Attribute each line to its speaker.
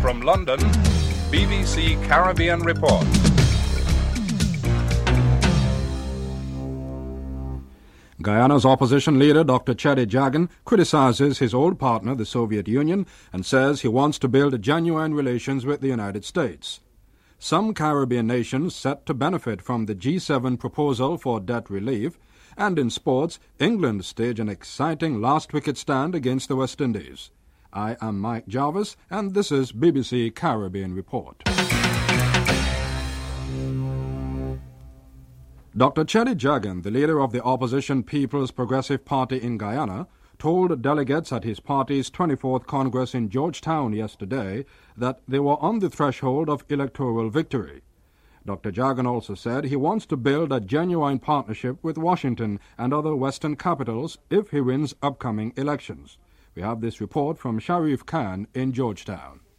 Speaker 1: From London, BBC Caribbean Report.
Speaker 2: Guyana's opposition leader, Dr. Cheddi Jagan, criticizes his old partner, the Soviet Union, and says he wants to build genuine relations with the United States. Some Caribbean nations set to benefit from the G7 proposal for debt relief, and in sports, England staged an exciting last-wicket stand against the West Indies. I am Mike Jarvis, and this is BBC Caribbean Report. Dr. Cheddi Jagan, the leader of the opposition People's Progressive Party in Guyana, told delegates at his party's 24th Congress in Georgetown yesterday that they were on the threshold of electoral victory. Dr. Jagan also said he wants to build a genuine partnership with Washington and other Western capitals if he wins upcoming elections. We have this report from Sharif Khan in Georgetown.